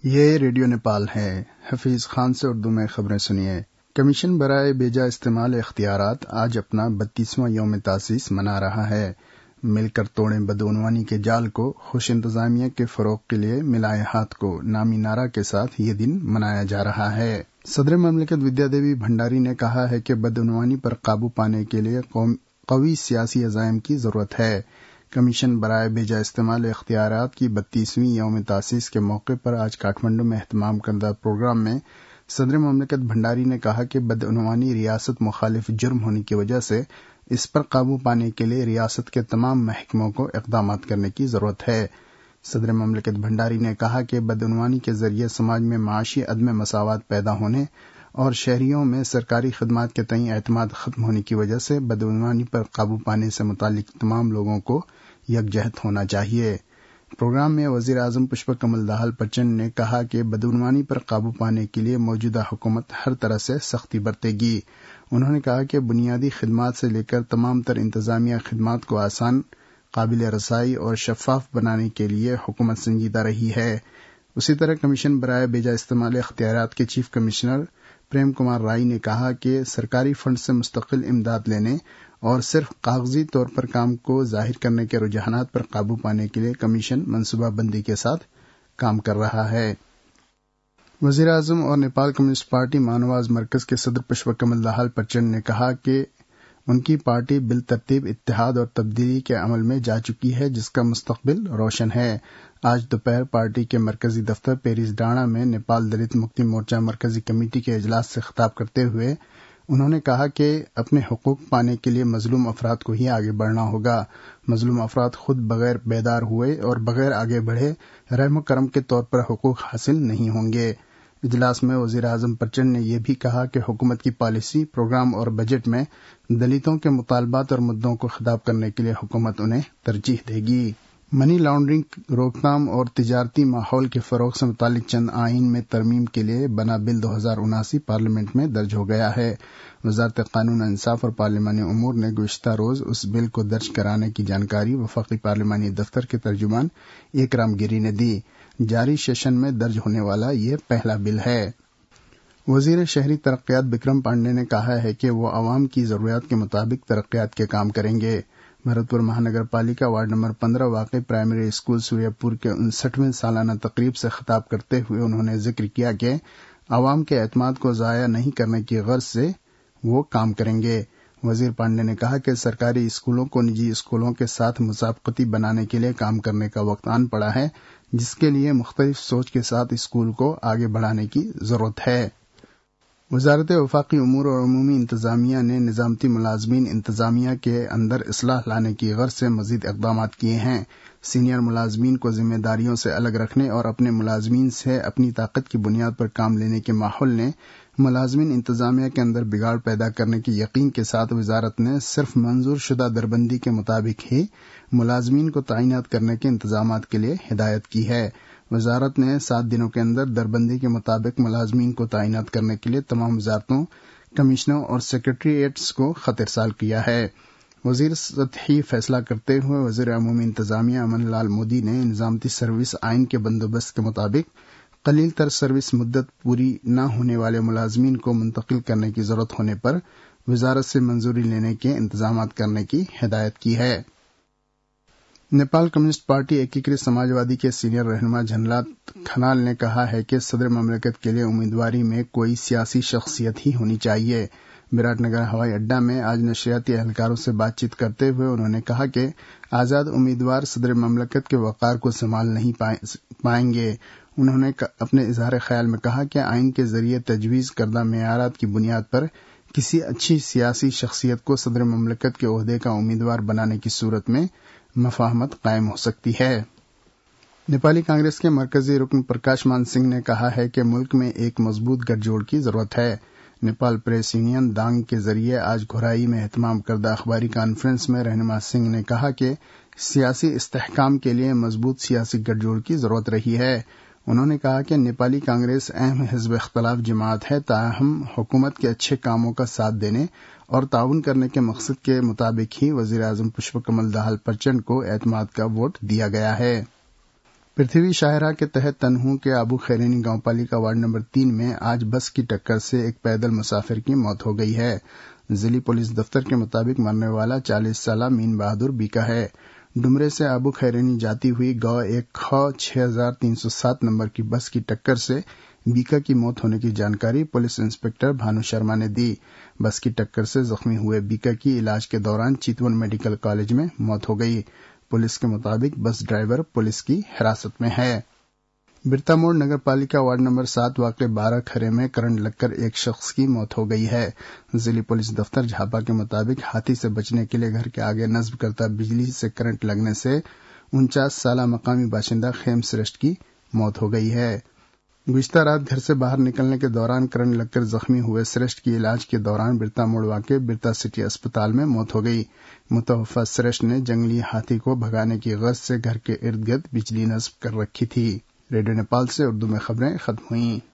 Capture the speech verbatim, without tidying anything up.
یہ ریڈیو نیپال ہے۔ حفیظ خان سے اردو میں خبریں سنیے۔ کمیشن برائے بیجا استعمال اختیارات آج اپنا بتیسواں یوم تاسیس منا رہا ہے۔ مل کر توڑیں بدعنوانی کے جال کو، خوش انتظامیہ کے فروغ کے لیے ملائے ہاتھ کو نامی نعرہ کے ساتھ یہ دن منایا جا رہا ہے۔ صدر مملکت ودیا دیوی بھنڈاری نے کہا ہے کہ بدعنوانی پر قابو پانے کے لیے قوی سیاسی عزائم کی ضرورت ہے۔ کمیشن برائے بیجا استعمال اختیارات کی بتیسویں یوم تاسیس کے موقع پر آج کاٹھمنڈو میں اہتمام کردہ پروگرام میں صدر مملکت بھنڈاری نے کہا کہ بدعنوانی ریاست مخالف جرم ہونے کی وجہ سے اس پر قابو پانے کے لیے ریاست کے تمام محکموں کو اقدامات کرنے کی ضرورت ہے۔ صدر مملکت بھنڈاری نے کہا کہ بدعنوانی کے ذریعے سماج میں معاشی عدم مساوات پیدا ہونے اور شہریوں میں سرکاری خدمات کے تئیں اعتماد ختم ہونے کی وجہ سے بدعنوانی پر قابو پانے سے متعلق تمام لوگوں کو یکجہت ہونا چاہیے۔ پروگرام میں وزیر اعظم پشپ کمل دہل پچنڈ نے کہا کہ بدعنوانی پر قابو پانے کے لیے موجودہ حکومت ہر طرح سے سختی برتے گی۔ انہوں نے کہا کہ بنیادی خدمات سے لے کر تمام تر انتظامیہ خدمات کو آسان، قابل رسائی اور شفاف بنانے کے لیے حکومت سنجیدہ رہی ہے۔ اسی طرح کمیشن برائے بیجا استعمال اختیارات کے چیف کمشنر پریم کمار رائی نے کہا کہ سرکاری فنڈ سے مستقل امداد لینے اور صرف کاغذی طور پر کام کو ظاہر کرنے کے رجحانات پر قابو پانے کے لیے کمیشن منصوبہ بندی کے ساتھ کام کر رہا ہے۔ وزیر اعظم اور نیپال کمیونسٹ پارٹی مانواز مرکز کے صدر پشپ کمل دہل پچنڈ نے کہا کہ ان کی پارٹی بالترتیب اتحاد اور تبدیلی کے عمل میں جا چکی ہے، جس کا مستقبل روشن ہے۔ آج دوپہر پارٹی کے مرکزی دفتر پیریس ڈانا میں نیپال دلت مکتی مورچہ مرکزی کمیٹی کے اجلاس سے خطاب کرتے ہوئے انہوں نے کہا کہ اپنے حقوق پانے کے لیے مظلوم افراد کو ہی آگے بڑھنا ہوگا۔ مظلوم افراد خود بغیر بیدار ہوئے اور بغیر آگے بڑھے رحم و کرم کے طور پر حقوق حاصل نہیں ہوں گے۔ اجلاس میں وزیر اعظم پچنڈ نے یہ بھی کہا کہ حکومت کی پالیسی، پروگرام اور بجٹ میں دلتوں کے مطالبات اور مدعوں کو خطاب کرنے کے لیے حکومت انہیں ترجیح دے گی۔ منی لانڈرنگ روک تھام اور تجارتی ماحول کے فروغ سے متعلق چند آئین میں ترمیم کے لیے بنا بل دو ہزار اناسی پارلیمنٹ میں درج ہو گیا ہے۔ وزارت قانون انصاف اور پارلیمانی امور نے گزشتہ روز اس بل کو درج کرانے کی جانکاری وفاقی پارلیمانی دفتر کے ترجمان ایکرام گیری نے دی۔ جاری سیشن میں درج ہونے والا یہ پہلا بل ہے۔ وزیر شہری ترقیات بکرم پانڈے نے کہا ہے کہ وہ عوام کی ضروریات کے مطابق ترقیات کے کام کریں گے۔ بھرت پور مہانگر پالیکا وارڈ نمبر پندرہ واقع پرائمری اسکول سوریہ پور کے انسٹھویں سالانہ تقریب سے خطاب کرتے ہوئے انہوں نے ذکر کیا کہ عوام کے اعتماد کو ضائع نہیں کرنے کی غرض سے وہ کام کریں گے۔ وزیر پانڈے نے کہا کہ سرکاری اسکولوں کو نجی اسکولوں کے ساتھ مسابقتی بنانے کے لیے کام کرنے کا وقت آن پڑا ہے، جس کے لیے مختلف سوچ کے ساتھ اسکول کو آگے بڑھانے کی ضرورت ہے۔ وزارت وفاقی امور اور عمومی انتظامیہ نے نظامتی ملازمین انتظامیہ کے اندر اصلاح لانے کی غرض سے مزید اقدامات کیے ہیں۔ سینئر ملازمین کو ذمہ داریوں سے الگ رکھنے اور اپنے ملازمین سے اپنی طاقت کی بنیاد پر کام لینے کے ماحول نے ملازمین انتظامیہ کے اندر بگاڑ پیدا کرنے کی یقین کے ساتھ وزارت نے صرف منظور شدہ دربندی کے مطابق ہی ملازمین کو تعینات کرنے کے انتظامات کے لیے ہدایت کی ہے۔ وزارت نے سات دنوں کے اندر دربندی کے مطابق ملازمین کو تعینات کرنے کے لیے تمام وزارتوں، کمیشنوں اور سیکریٹریٹس کو خط ارسال کیا ہے۔ وزیر سطحی فیصلہ کرتے ہوئے وزیر عمومی انتظامیہ امن لال مودی نے نظامتی سروس آئین کے بندوبست کے مطابق قلیل تر سروس مدت پوری نہ ہونے والے ملازمین کو منتقل کرنے کی ضرورت ہونے پر وزارت سے منظوری لینے کے انتظامات کرنے کی ہدایت کی ہے۔ نیپال کمیونسٹ پارٹی ایکیکرت سماجوادی کے سینئر رہنما جھنلات کھنال نے کہا ہے کہ صدر مملکت کے لیے امیدواری میں کوئی سیاسی شخصیت ہی ہونی چاہیے۔ وراٹ نگر ہوائی اڈہ میں آج نشریاتی اہلکاروں سے بات چیت کرتے ہوئے انہوں نے کہا کہ آزاد امیدوار صدر مملکت کے وقار کو سنبھال نہیں پائیں گے۔ انہوں نے اپنے اظہار خیال میں کہا کہ آئین کے ذریعے تجویز کردہ معیارات کی بنیاد پر کسی اچھی سیاسی شخصیت کو صدر مملکت کے عہدے کا امیدوار بنانے کی صورت میں مفاہمت قائم ہو سکتی ہے۔ نیپالی کانگریس کے مرکزی رکن پرکاش مان سنگھ نے کہا ہے کہ ملک میں ایک مضبوط گٹھ جوڑ کی ضرورت ہے۔ نیپال پریس یونین دانگ کے ذریعے آج گھورائی میں اہتمام کردہ اخباری کانفرنس میں رہنما سنگھ نے کہا کہ سیاسی استحکام کے لیے مضبوط سیاسی گٹھ جوڑ کی ضرورت رہی ہے۔ انہوں نے کہا کہ نیپالی کانگریس اہم حزب اختلاف جماعت ہے، تاہم حکومت کے اچھے کاموں کا ساتھ دینے اور تعاون کرنے کے مقصد کے مطابق ہی وزیر اعظم پشپ کمل دہل پچنڈ کو اعتماد کا ووٹ دیا گیا ہے۔ पृथ्वी शाहरा के तहत तनहू के आबू खैरेनी गांव पालिका वार्ड नंबर तीन में आज बस की टक्कर से एक पैदल मुसाफिर की मौत हो गई है। जिली पुलिस दफ्तर के मुताबिक मरने वाला चालीस साला मीन बहादुर बीका है। डुमरे से आबू खैरेनी जाती हुई गौ एक ख छह हजार तीन सौ सात नंबर की बस की टक्कर से बीका की मौत होने की जानकारी पुलिस इंस्पेक्टर भानु शर्मा ने दी। बस की टक्कर से जख्मी हुए बीका की इलाज के दौरान चितवन मेडिकल कॉलेज में मौत हो गई। पुलिस के मुताबिक बस ड्राइवर पुलिस की हिरासत में है। बिरतामोड़ नगर पालिका वार्ड नंबर सात वाक़े बारह खरे में करंट लगकर एक शख्स की मौत हो गई है। जिले पुलिस दफ्तर झापा के मुताबिक हाथी से बचने के लिए घर के आगे नस्ब करता बिजली से करंट लगने से उनचास साल मकामी बाशिंदा खेम श्रेष्ठ की मौत हो गई है। गुज़िश्ता रात घर से बाहर निकलने के दौरान करंट लगकर जख्मी हुए श्रेष्ठ की इलाज के दौरान बिरतामोड़ वाक़े बिरता सिटी अस्पताल में मौत हो गई। मुतवफ़ा श्रेष्ठ ने जंगली हाथी को भगाने की गर्ज से घर के इर्द गिर्द बिजली नस्ब कर रखी थी। रेडियो नेपाल से उर्दू में खबरें खत्म हुई।